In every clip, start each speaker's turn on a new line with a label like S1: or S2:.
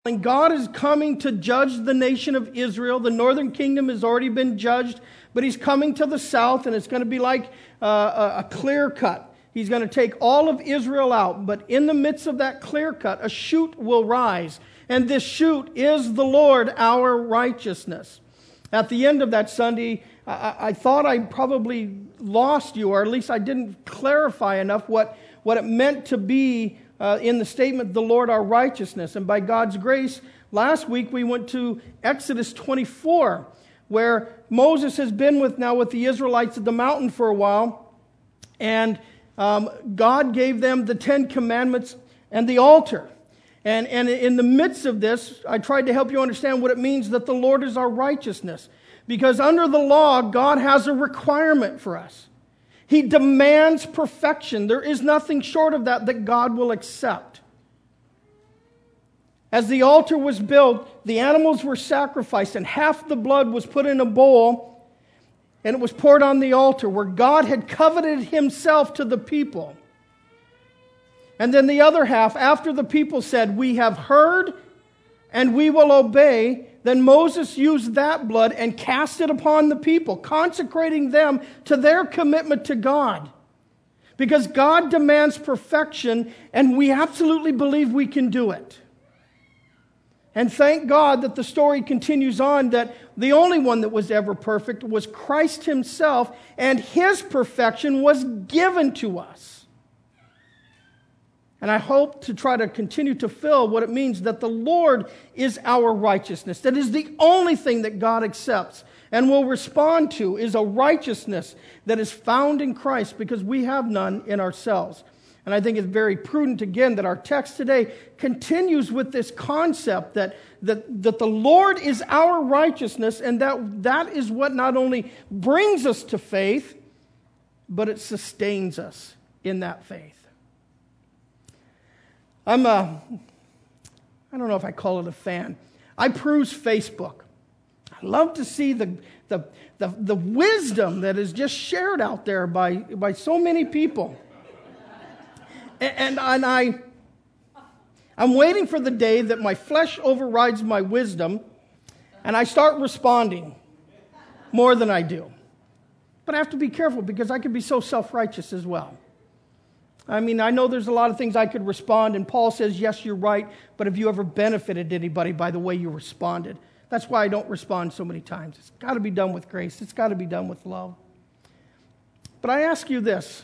S1: And God is coming to judge the nation of Israel. The northern kingdom has already been judged, but he's coming to the south, and it's going to be like a clear cut. He's going to take all of Israel out, but in the midst of that clear cut, a shoot will rise. And this shoot is the Lord, our righteousness. At the end of that Sunday, I thought I probably lost you, or at least I didn't clarify enough what it meant to be in the statement, the Lord our righteousness. And by God's grace, last week we went to Exodus 24, where Moses has been with the Israelites at the mountain for a while. And God gave them the 10 commandments and the altar. And in the midst of this, I tried to help you understand what it means that the Lord is our righteousness. Because under the law, God has a requirement for us. He demands perfection. There is nothing short of that God will accept. As the altar was built, the animals were sacrificed, and half the blood was put in a bowl, and it was poured on the altar where God had coveted himself to the people. And then the other half, after the people said, "We have heard and we will obey," then Moses used that blood and cast it upon the people, consecrating them to their commitment to God. Because God demands perfection, and we absolutely believe we can do it. And thank God that the story continues on, that the only one that was ever perfect was Christ himself, and his perfection was given to us. And I hope to try to continue to fill what it means that the Lord is our righteousness. That is the only thing that God accepts and will respond to, is a righteousness that is found in Christ, because we have none in ourselves. And I think it's very prudent, again, that our text today continues with this concept that the Lord is our righteousness, and that is what not only brings us to faith, but it sustains us in that faith. I don't know if I call it a fan. I peruse Facebook. I love to see the wisdom that is just shared out there by so many people. And I'm waiting for the day that my flesh overrides my wisdom and I start responding more than I do. But I have to be careful, because I can be so self-righteous as well. I mean, I know there's a lot of things I could respond, and Paul says, yes, you're right, but have you ever benefited anybody by the way you responded? That's why I don't respond so many times. It's got to be done with grace. It's got to be done with love. But I ask you this.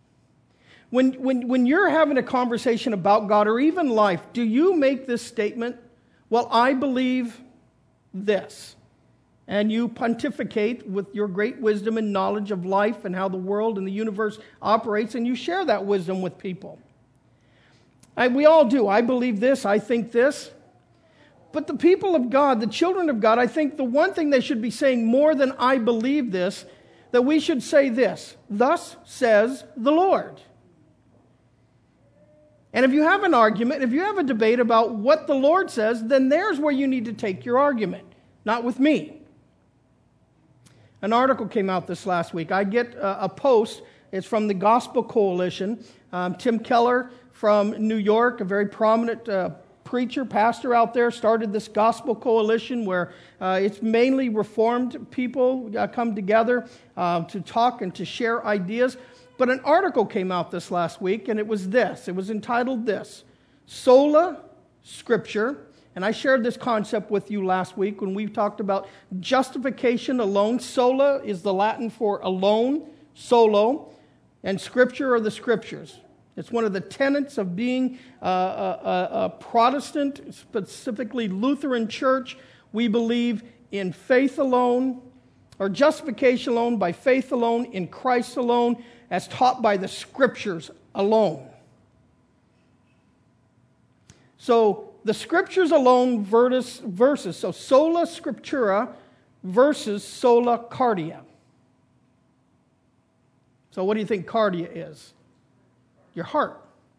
S1: When you're having a conversation about God or even life, do you make this statement, well, I believe this? And you pontificate with your great wisdom and knowledge of life and how the world and the universe operates, and you share that wisdom with people. We all do. I believe this. I think this. But the people of God, the children of God, I think the one thing they should be saying more than I believe this, that we should say this: thus says the Lord. And if you have an argument, if you have a debate about what the Lord says, then there's where you need to take your argument, not with me. An article came out this last week. I get a post. It's from the Gospel Coalition. Tim Keller from New York, a very prominent preacher, pastor out there, started this Gospel Coalition where it's mainly Reformed people come together to talk and to share ideas. But an article came out this last week, and it was this. It was entitled this: Sola Scriptura. And I shared this concept with you last week when we talked about justification alone. Sola is the Latin for alone, solo, and Scripture are the Scriptures. It's one of the tenets of being a Protestant, specifically Lutheran church. We believe in faith alone, or justification alone, by faith alone, in Christ alone, as taught by the Scriptures alone. So the Scriptures alone versus, so sola scriptura versus sola cardia. So what do you think cardia is? Your heart.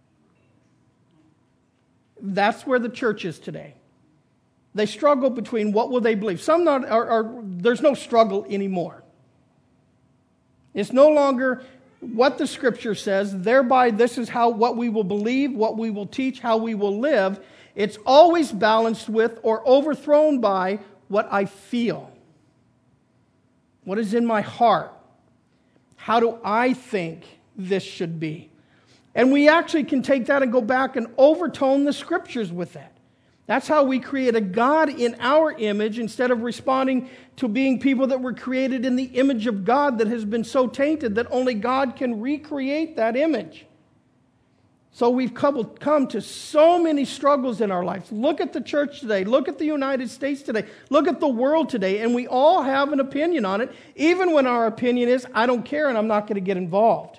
S1: That's where the church is today. They struggle between what will they believe. Some there's no struggle anymore. It's no longer what the Scripture says, thereby this is what we will believe, what we will teach, how we will live. It's always balanced with or overthrown by what I feel. What is in my heart? How do I think this should be? And we actually can take that and go back and overtone the Scriptures with that. That's how we create a God in our image instead of responding to being people that were created in the image of God that has been so tainted that only God can recreate that image. So we've come to so many struggles in our lives. Look at the church today. Look at the United States today. Look at the world today. And we all have an opinion on it, even when our opinion is, I don't care and I'm not going to get involved.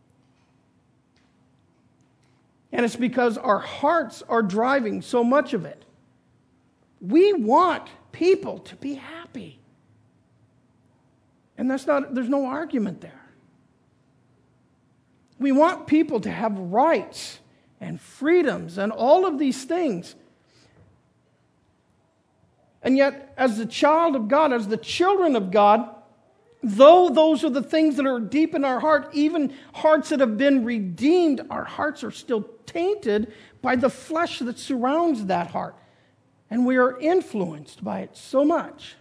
S1: And it's because our hearts are driving so much of it. We want people to be happy. And there's no argument there. We want people to have rights and freedoms and all of these things. And yet, as the child of God, as the children of God, though those are the things that are deep in our heart, even hearts that have been redeemed, our hearts are still tainted by the flesh that surrounds that heart. And we are influenced by it so much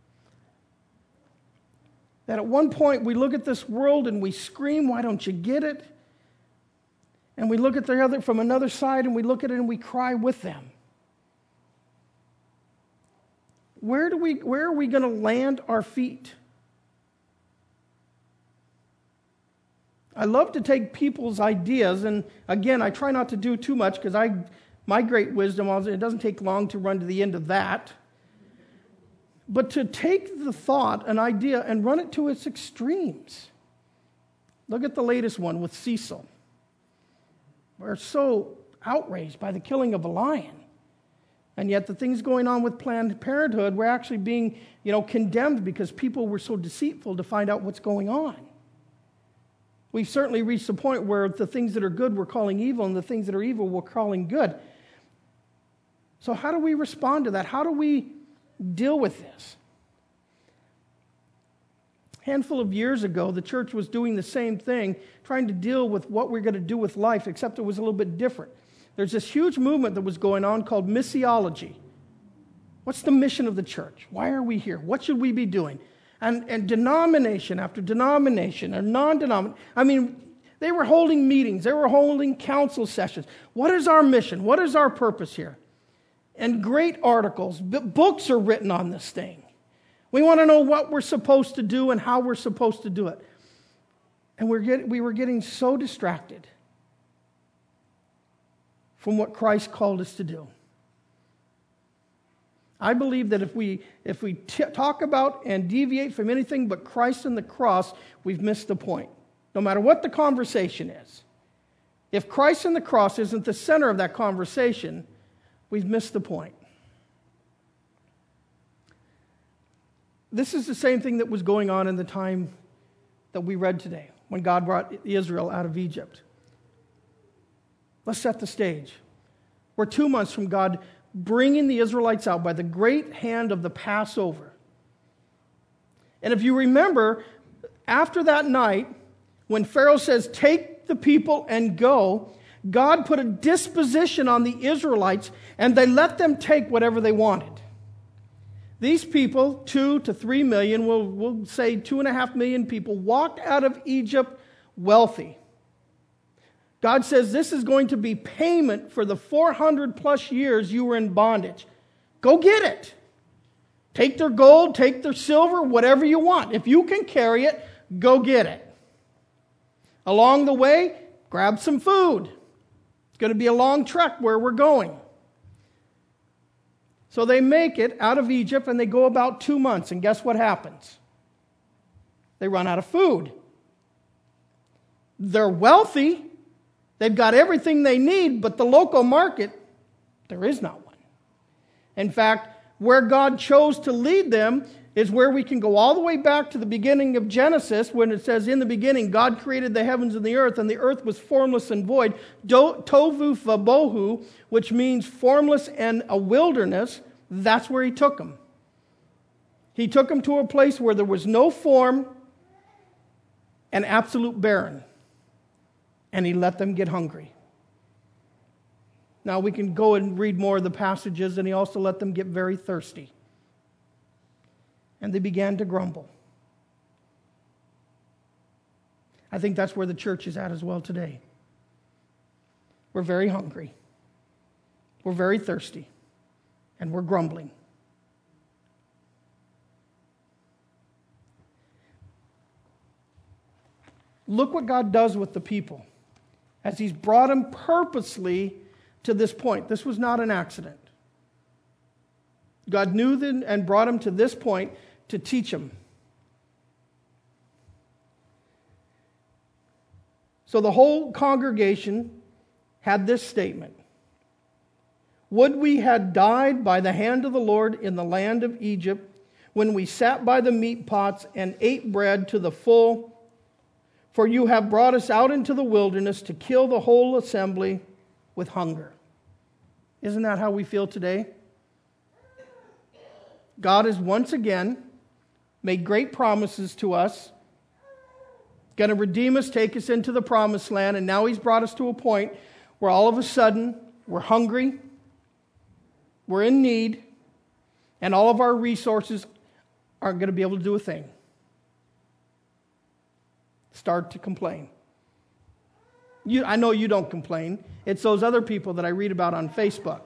S1: that at one point we look at this world and we scream, why don't you get it? And we look at the other from another side and we look at it and we cry with them. Where are we going to land our feet? I love to take people's ideas, and again, I try not to do too much because my great wisdom, it doesn't take long to run to the end of that. But to take the thought, an idea, and run it to its extremes. Look at the latest one with Cecil. We're so outraged by the killing of a lion. And yet the things going on with Planned Parenthood, we're actually being, condemned because people were so deceitful to find out what's going on. We've certainly reached the point where the things that are good we're calling evil, and the things that are evil we're calling good. So how do we respond to that? How do we deal with this? A handful of years ago, the church was doing the same thing, trying to deal with what we're going to do with life, except it was a little bit different. There's this huge movement that was going on called missiology. What's the mission of the church? Why are we here? What should we be doing? And denomination after denomination, or non-denomination. They were holding meetings. They were holding council sessions. What is our mission? What is our purpose here? And great articles, books are written on this thing. We want to know what we're supposed to do and how we're supposed to do it. And we were getting so distracted from what Christ called us to do. I believe that if we talk about and deviate from anything but Christ and the cross, we've missed the point. No matter what the conversation is. If Christ and the cross isn't the center of that conversation, we've missed the point. This is the same thing that was going on in the time that we read today, when God brought Israel out of Egypt. Let's set the stage. We're 2 months from God bringing the Israelites out by the great hand of the Passover. And if you remember, after that night, when Pharaoh says, take the people and go, God put a disposition on the Israelites, and they let them take whatever they wanted. These people, 2 to 3 million, we'll say 2.5 million people, walked out of Egypt wealthy. God says this is going to be payment for the 400 plus years you were in bondage. Go get it. Take their gold, take their silver, whatever you want. If you can carry it, go get it. Along the way, grab some food. It's going to be a long trek where we're going. So they make it out of Egypt and they go about 2 months. And guess what happens? They run out of food. They're wealthy. They've got everything they need, but the local market, there is not one. In fact, where God chose to lead them is where we can go all the way back to the beginning of Genesis, when it says, in the beginning, God created the heavens and the earth was formless and void. Tovu vabohu, which means formless and a wilderness. That's where he took them. He took them to a place where there was no form and absolute barren. And he let them get hungry. Now we can go and read more of the passages, and he also let them get very thirsty. And they began to grumble. I think that's where the church is at as well today. We're very hungry. We're very thirsty. And we're grumbling. Look what God does with the people as he's brought them purposely to this point. This was not an accident. God knew them and brought them to this point to teach them. So the whole congregation had this statement: "Would we had died by the hand of the Lord in the land of Egypt, when we sat by the meat pots and ate bread to the full. For you have brought us out into the wilderness to kill the whole assembly with hunger." Isn't that how we feel today? God has once again made great promises to us, going to redeem us, take us into the promised land, and now he's brought us to a point where all of a sudden we're hungry, we're in need, and all of our resources aren't going to be able to do a thing. Start to complain. I know you don't complain. It's those other people that I read about on Facebook.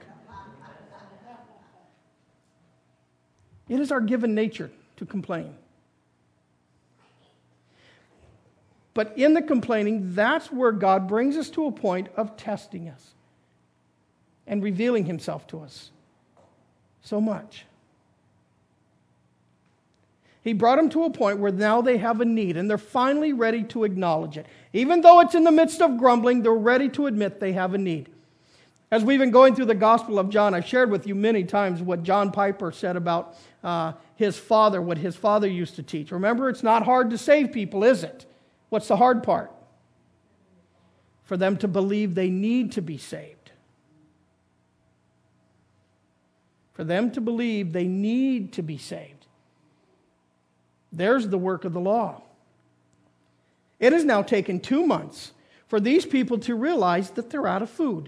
S1: It is our given nature to complain. But in the complaining, that's where God brings us to a point of testing us and revealing himself to us so much. He brought them to a point where now they have a need, and they're finally ready to acknowledge it. Even though it's in the midst of grumbling, they're ready to admit they have a need. As we've been going through the Gospel of John, I've shared with you many times what John Piper said about his father, what his father used to teach. Remember, it's not hard to save people, is it? What's the hard part? For them to believe they need to be saved. For them to believe they need to be saved. There's the work of the law. It has now taken 2 months for these people to realize that they're out of food.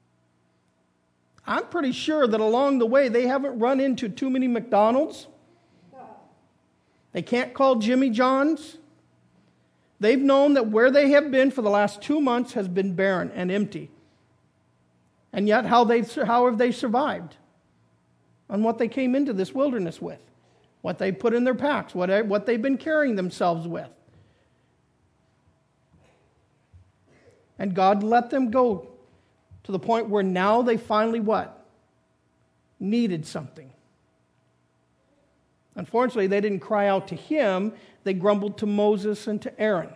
S1: I'm pretty sure that along the way they haven't run into too many McDonald's. They can't call Jimmy John's. They've known that where they have been for the last 2 months has been barren and empty. And yet, how have they survived? On what they came into this wilderness with. What they put in their packs. What they've been carrying themselves with. And God let them go to the point where now they finally what? Needed something. Unfortunately, they didn't cry out to him. They grumbled to Moses and to Aaron.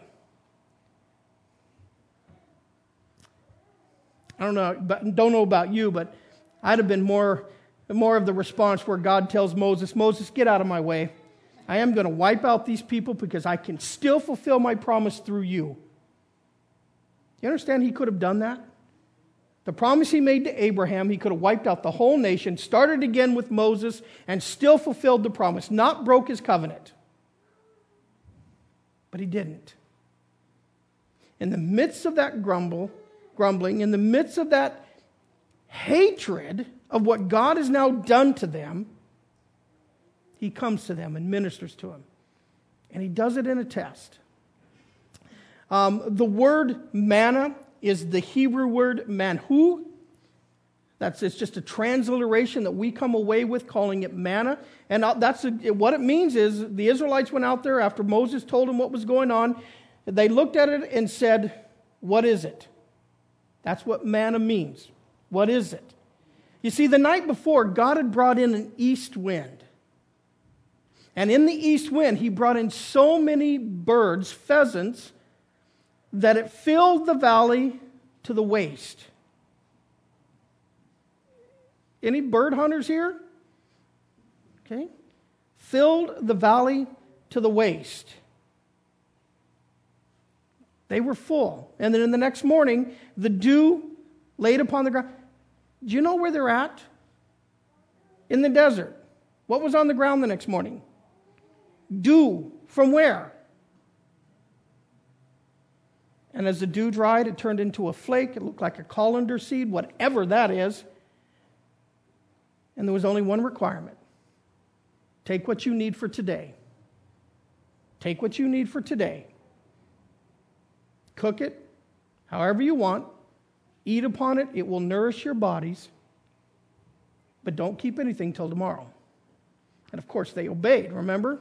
S1: I don't know about you, but I'd have been more of the response where God tells Moses, "Moses, get out of my way. I am going to wipe out these people because I can still fulfill my promise through you." You understand he could have done that? The promise he made to Abraham, he could have wiped out the whole nation, started again with Moses, and still fulfilled the promise, not broke his covenant. But he didn't. In the midst of that grumbling, in the midst of that hatred of what God has now done to them, he comes to them and ministers to them. And he does it in a test. The word manna is the Hebrew word manhu. It's just a transliteration that we come away with calling it manna. And what it means is the Israelites went out there after Moses told them what was going on. They looked at it and said, "What is it?" That's what manna means. What is it? You see, the night before, God had brought in an east wind. And in the east wind, he brought in so many birds, pheasants, that it filled the valley to the waist. Any bird hunters here? Okay. Filled the valley to the waist. They were full. And then in the next morning, the dew laid upon the ground. Do you know where they're at? In the desert. What was on the ground the next morning? Dew. From where? And as the dew dried, it turned into a flake. It looked like a colander seed, whatever that is. And there was only one requirement. Take what you need for today. Take what you need for today. Cook it however you want. Eat upon it. It will nourish your bodies. But don't keep anything till tomorrow. And of course, they obeyed, remember?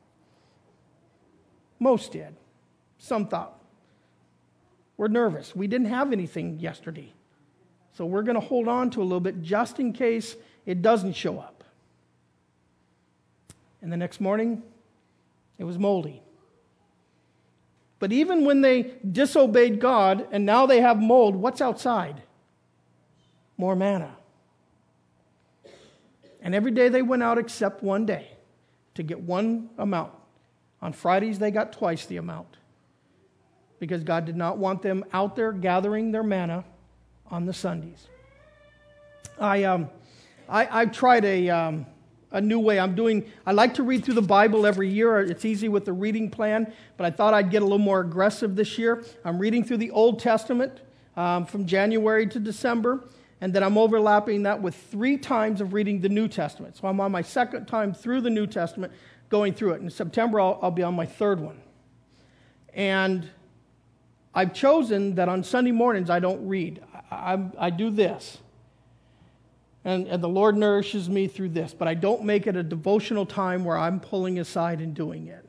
S1: Most did. Some thought, we're nervous. We didn't have anything yesterday. So we're going to hold on to a little bit just in case it doesn't show up. And the next morning, it was moldy. But even when they disobeyed God and now they have mold, what's outside? More manna. And every day they went out except one day to get one amount. On Fridays they got twice the amount because God did not want them out there gathering their manna on the Sundays. I've tried a new way. I like to read through the Bible every year. It's easy with the reading plan, but I thought I'd get a little more aggressive this year. I'm reading through the Old Testament from January to December, and then I'm overlapping that with 3 times of reading the New Testament. So I'm on my second time through the New Testament, going through it. In September, I'll be on my third one. And I've chosen that on Sunday mornings I don't read. I do this. And the Lord nourishes me through this. But I don't make it a devotional time where I'm pulling aside and doing it.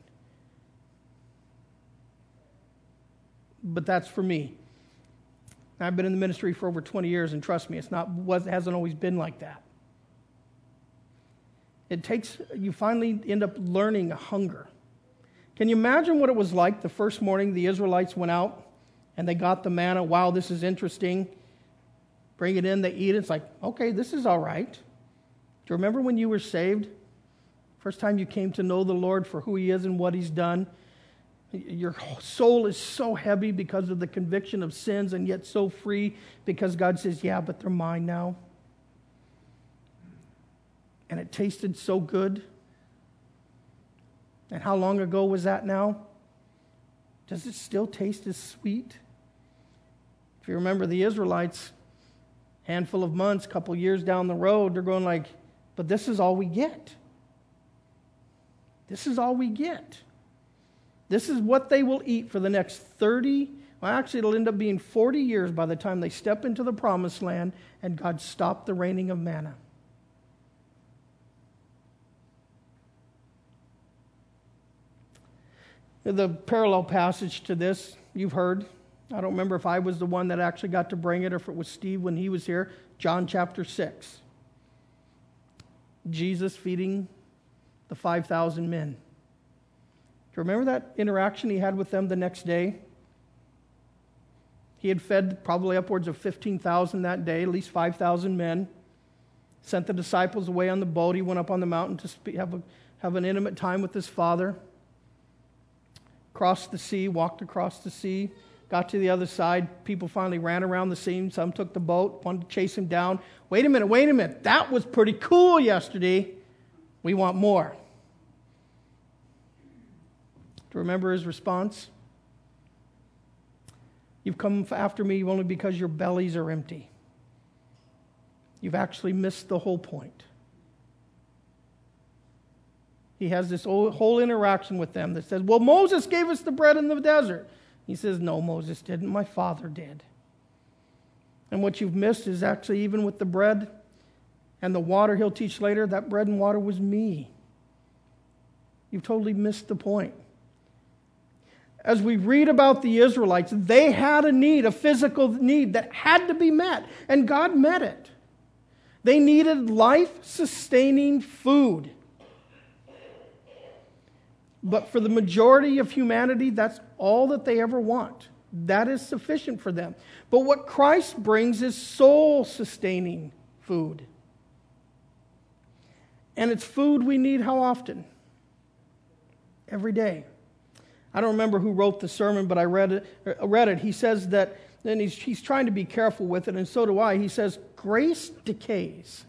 S1: But that's for me. I've been in the ministry for over 20 years, and trust me, it hasn't always been like that. You finally end up learning a hunger. Can you imagine what it was like the first morning the Israelites went out and they got the manna? Wow, this is interesting. Bring it in, they eat it. It's like, okay, this is all right. Do you remember when you were saved? First time you came to know the Lord for who He is and what He's done. Your soul is so heavy because of the conviction of sins and yet so free because God says, yeah, but they're mine now. And it tasted so good. And how long ago was that now? Does it still taste as sweet? If you remember the Israelites, handful of months, couple years down the road, they're going like, but this is all we get. This is all we get. This is what they will eat for the next 30, well, actually it'll end up being 40 years by the time they step into the promised land and God stopped the raining of manna. The parallel passage to this, you've heard. I don't remember if I was the one that actually got to bring it or if it was Steve when he was here. John chapter 6. Jesus feeding the 5,000 men. Do you remember that interaction he had with them the next day? He had fed probably upwards of 15,000 that day, at least 5,000 men. Sent the disciples away on the boat. He went up on the mountain to have an intimate time with his Father. Crossed the sea, walked across the sea, got to the other side. People finally ran around the scene. Some took the boat, wanted to chase him down. Wait a minute. That was pretty cool yesterday. We want more. Do you remember his response? You've come after me only because your bellies are empty. You've actually missed the whole point. He has this whole interaction with them that says, well, Moses gave us the bread in the desert. He says, no, Moses didn't. My Father did. And what you've missed is actually even with the bread and the water he'll teach later, that bread and water was me. You've totally missed the point. As we read about the Israelites, they had a need, a physical need that had to be met, and God met it. They needed life-sustaining food. But for the majority of humanity, that's all that they ever want. That is sufficient for them. But what Christ brings is soul-sustaining food. And it's food we need how often? Every day. I don't remember who wrote the sermon, but I read it. He says that, and he's trying to be careful with it, and so do I. He says, grace decays.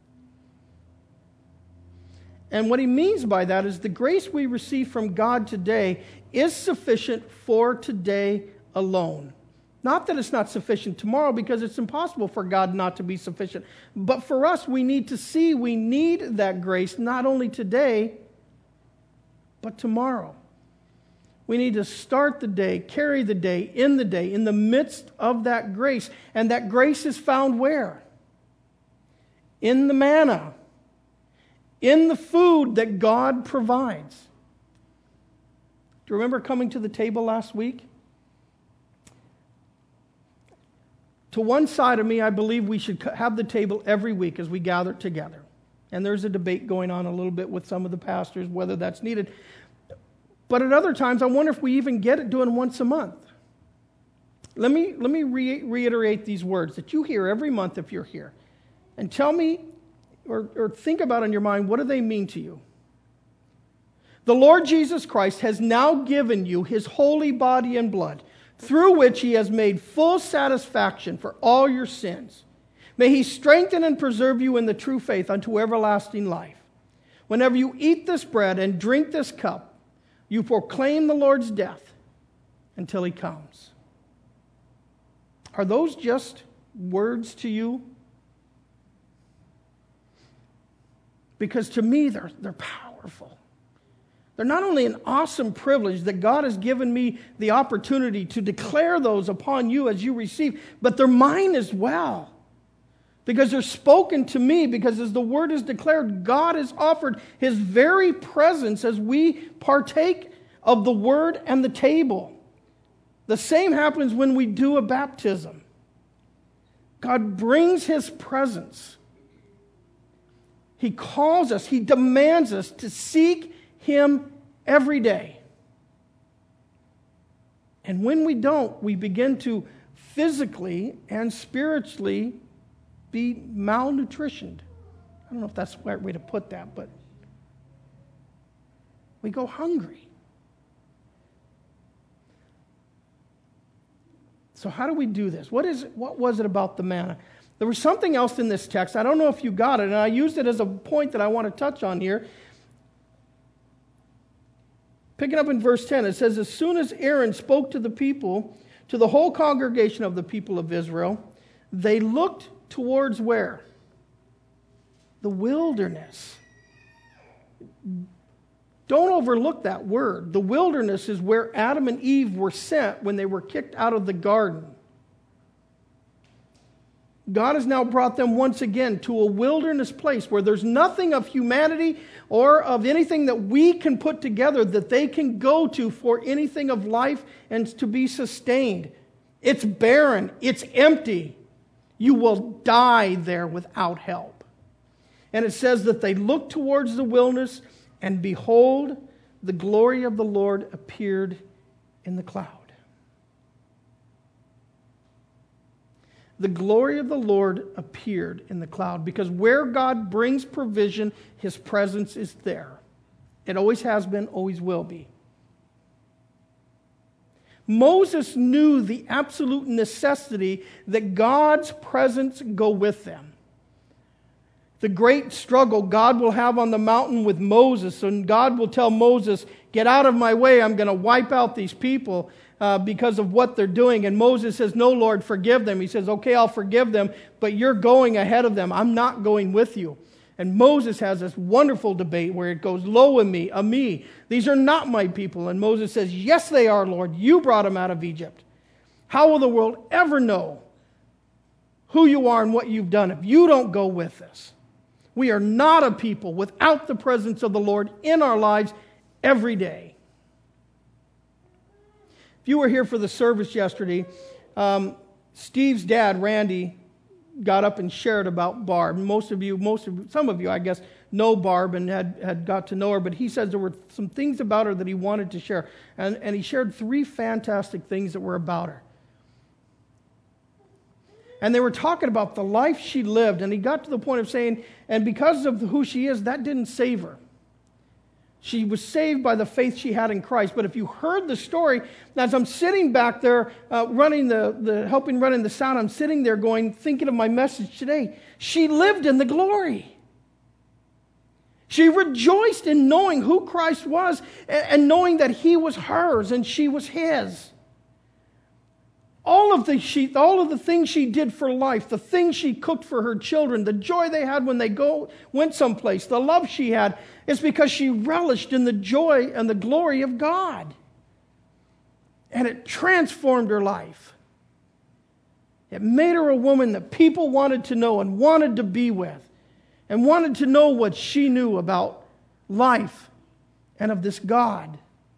S1: And what he means by that is the grace we receive from God today is sufficient for today alone. Not that it's not sufficient tomorrow, because it's impossible for God not to be sufficient. But for us, we need to see we need that grace not only today, but tomorrow. We need to start the day, carry the day, in the midst of that grace. And that grace is found where? In the manna. In the food that God provides. Do you remember coming to the table last week? To one side of me, I believe we should have the table every week as we gather together. And there's a debate going on a little bit with some of the pastors whether that's needed. But at other times, I wonder if we even get it doing once a month. Let me reiterate these words that you hear every month if you're here. And tell me, or think about in your mind, what do they mean to you? The Lord Jesus Christ has now given you his holy body and blood, through which he has made full satisfaction for all your sins. May he strengthen and preserve you in the true faith unto everlasting life. Whenever you eat this bread and drink this cup, you proclaim the Lord's death until he comes. Are those just words to you? Because to me, they're powerful. They're not only an awesome privilege that God has given me the opportunity to declare those upon you as you receive, but they're mine as well. Because they're spoken to me, because as the word is declared, God has offered his very presence as we partake of the word and the table. The same happens when we do a baptism. God brings his presence. He calls us, he demands us to seek him every day. And when we don't, we begin to physically and spiritually be malnutritioned. I don't know if that's the right way to put that, but we go hungry. So how do we do this? What was it about the manna? There was something else in this text. I don't know if you got it, and I used it as a point that I want to touch on here. Picking up in verse 10, it says, as soon as Aaron spoke to the people, to the whole congregation of the people of Israel, they looked towards where? The wilderness. Don't overlook that word. The wilderness is where Adam and Eve were sent when they were kicked out of the garden. God has now brought them once again to a wilderness place where there's nothing of humanity or of anything that we can put together that they can go to for anything of life and to be sustained. It's barren. It's empty. You will die there without help. And it says that they looked towards the wilderness, and behold, the glory of the Lord appeared in the cloud. The glory of the Lord appeared in the cloud, because where God brings provision, his presence is there. It always has been, always will be. Moses knew the absolute necessity that God's presence go with them. The great struggle God will have on the mountain with Moses, and God will tell Moses, get out of my way, I'm going to wipe out these people because of what they're doing. And Moses says, no, Lord, forgive them. He says, okay, I'll forgive them, but you're going ahead of them. I'm not going with you. And Moses has this wonderful debate where it goes, lo, a me. These are not my people. And Moses says, yes, they are, Lord. You brought them out of Egypt. How will the world ever know who you are and what you've done if you don't go with us? We are not a people without the presence of the Lord in our lives every day. If you were here for the service yesterday, Steve's dad, Randy, got up and shared about Barb. Some of you, I guess, know Barb and had got to know her, but he says there were some things about her that he wanted to share. And he shared 3 fantastic things that were about her. And they were talking about the life she lived, and he got to the point of saying, and because of who she is, that didn't save her. She was saved by the faith she had in Christ. But if you heard the story, as I'm sitting back there helping running the sound, I'm sitting there thinking of my message today. She lived in the glory. She rejoiced in knowing who Christ was and knowing that he was hers and she was his. All of the things she did for life, the things she cooked for her children, the joy they had when they went someplace, the love she had, is because she relished in the joy and the glory of God. And it transformed her life. It made her a woman that people wanted to know and wanted to be with, and wanted to know what she knew about life and of this God.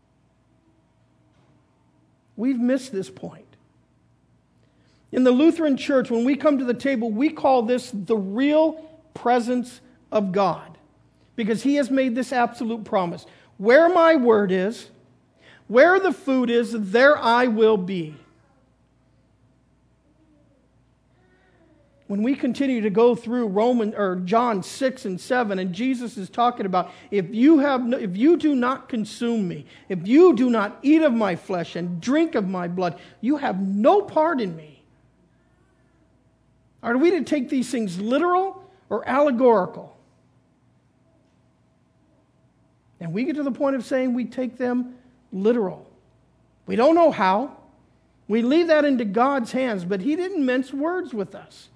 S1: We've missed this point. In the Lutheran Church, when we come to the table, we call this the real presence of God, because He has made this absolute promise. Where my word is, where the food is, there I will be. When we continue to go through John 6 and 7, and Jesus is talking about, if you do not consume me, if you do not eat of my flesh and drink of my blood, you have no part in me. Are we to take these things literal or allegorical? And we get to the point of saying we take them literal. We don't know how. We leave that into God's hands, but He didn't mince words with us.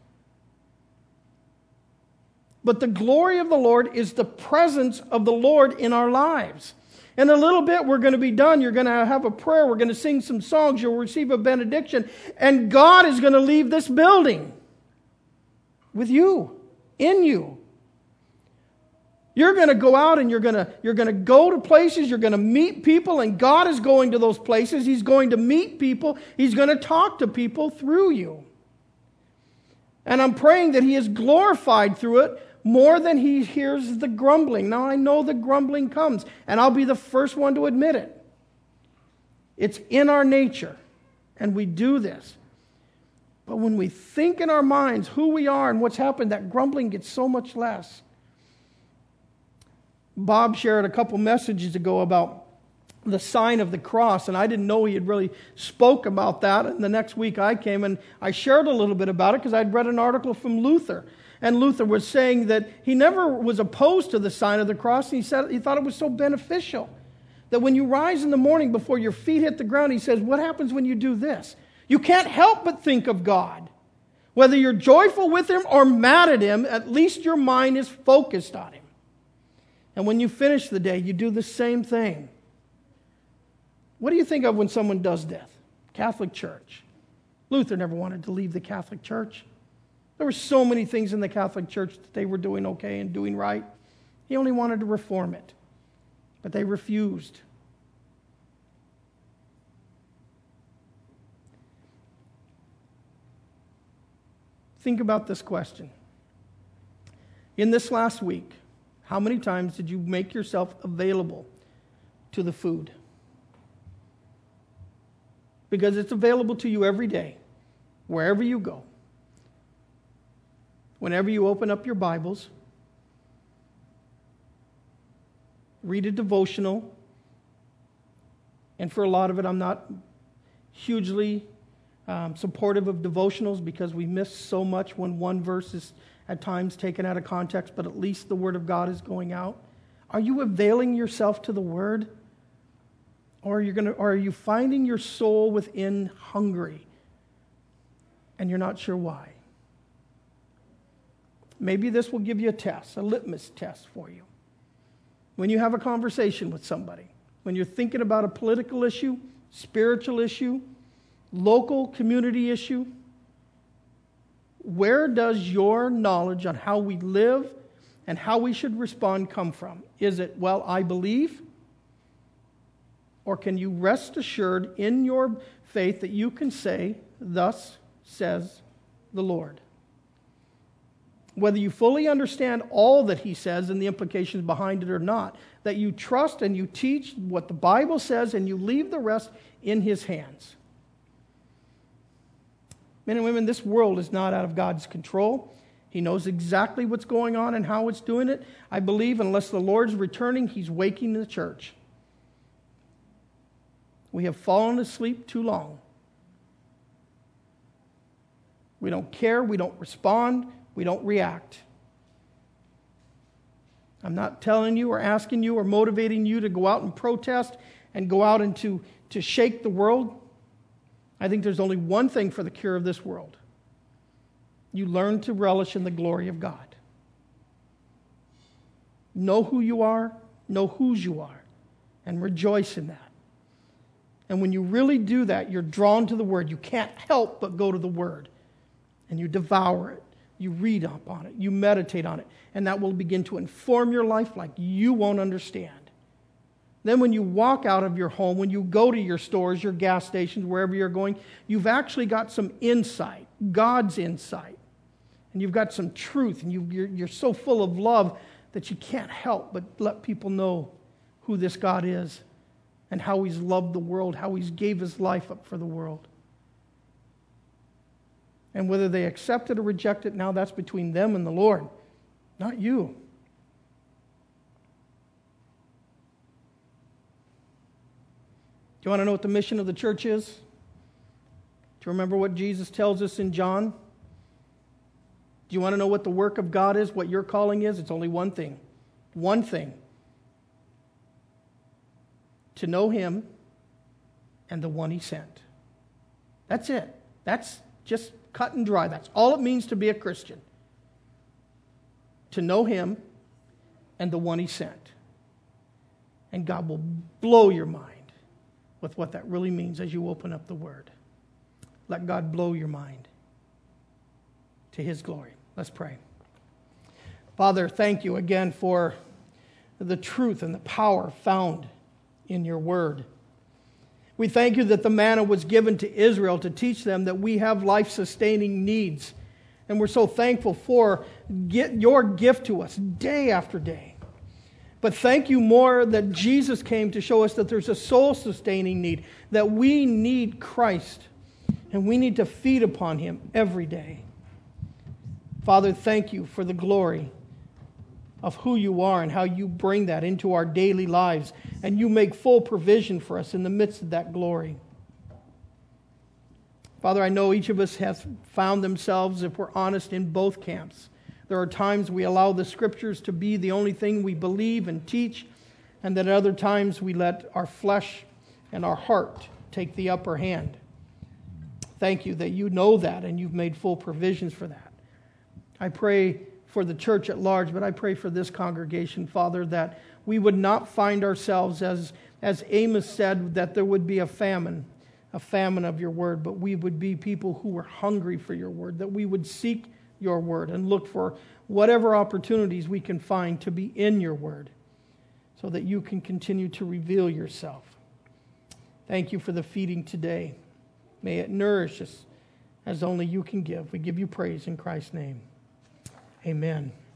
S1: But the glory of the Lord is the presence of the Lord in our lives. In a little bit, we're going to be done. You're going to have a prayer. We're going to sing some songs. You'll receive a benediction. And God is going to leave this building with you, in you. You're going to go out and you're going to go to places. You're going to meet people, and God is going to those places. He's going to meet people. He's going to talk to people through you. And I'm praying that He is glorified through it more than He hears the grumbling. Now, I know the grumbling comes, and I'll be the first one to admit it. It's in our nature, and we do this. But when we think in our minds who we are and what's happened, that grumbling gets so much less. Bob shared a couple messages ago about the sign of the cross, and I didn't know he had really spoke about that. And the next week I came and I shared a little bit about it because I'd read an article from Luther. And Luther was saying that he never was opposed to the sign of the cross. And he said he thought it was so beneficial that when you rise in the morning before your feet hit the ground, he says, what happens when you do this? You can't help but think of God. Whether you're joyful with Him or mad at Him, at least your mind is focused on Him. And when you finish the day, you do the same thing. What do you think of when someone does death? Catholic Church. Luther never wanted to leave the Catholic Church. There were so many things in the Catholic Church that they were doing okay and doing right. He only wanted to reform it. But they refused. Think about this question. In this last week, how many times did you make yourself available to the food? Because it's available to you every day, wherever you go. Whenever you open up your Bibles, read a devotional, and for a lot of it, I'm not hugely supportive of devotionals because we miss so much when one verse is at times taken out of context, but at least the Word of God is going out. Are you availing yourself to the Word? Or are you finding your soul within hungry and you're not sure why? Maybe this will give you a test, a litmus test for you. When you have a conversation with somebody, when you're thinking about a political issue, spiritual issue, local community issue, where does your knowledge on how we live and how we should respond come from? Is it, well, I believe? Or can you rest assured in your faith that you can say, thus says the Lord? Whether you fully understand all that He says and the implications behind it or not, that you trust and you teach what the Bible says and you leave the rest in His hands. Men and women, this world is not out of God's control. He knows exactly what's going on and how it's doing it. I believe unless the Lord's returning, He's waking the church. We have fallen asleep too long. We don't care, we don't respond, we don't react. I'm not telling you or asking you or motivating you to go out and protest and go out and to shake the world. I think there's only one thing for the cure of this world. You learn to relish in the glory of God. Know who you are, know whose you are, and rejoice in that. And when you really do that, you're drawn to the Word. You can't help but go to the Word. And you devour it. You read up on it. You meditate on it. And that will begin to inform your life like you won't understand. Then when you walk out of your home, when you go to your stores, your gas stations, wherever you're going, you've actually got some insight, God's insight. And you've got some truth, and you're so full of love that you can't help but let people know who this God is and how He's loved the world, how He's gave His life up for the world. And whether they accept it or reject it, now that's between them and the Lord, not you. Do you want to know what the mission of the church is? Do you remember what Jesus tells us in John? Do you want to know what the work of God is, what your calling is? It's only one thing. One thing. To know Him and the one He sent. That's it. That's just cut and dry. That's all it means to be a Christian. To know Him and the one He sent. And God will blow your mind with what that really means as you open up the Word. Let God blow your mind to His glory. Let's pray. Father, thank you again for the truth and the power found in your Word. We thank you that the manna was given to Israel to teach them that we have life-sustaining needs. And we're so thankful for your gift to us day after day. But thank you more that Jesus came to show us that there's a soul-sustaining need, that we need Christ, and we need to feed upon Him every day. Father, thank you for the glory of who you are and how you bring that into our daily lives, and you make full provision for us in the midst of that glory. Father, I know each of us has found themselves, if we're honest, in both camps. There are times we allow the Scriptures to be the only thing we believe and teach, and then at other times we let our flesh and our heart take the upper hand. Thank you that you know that and you've made full provisions for that. I pray for the church at large, but I pray for this congregation, Father, that we would not find ourselves, as Amos said, that there would be a famine of your word, but we would be people who were hungry for your word, that we would seek your word and look for whatever opportunities we can find to be in your word so that you can continue to reveal yourself. Thank you for the feeding today. May it nourish us as only you can give. We give you praise in Christ's name. Amen.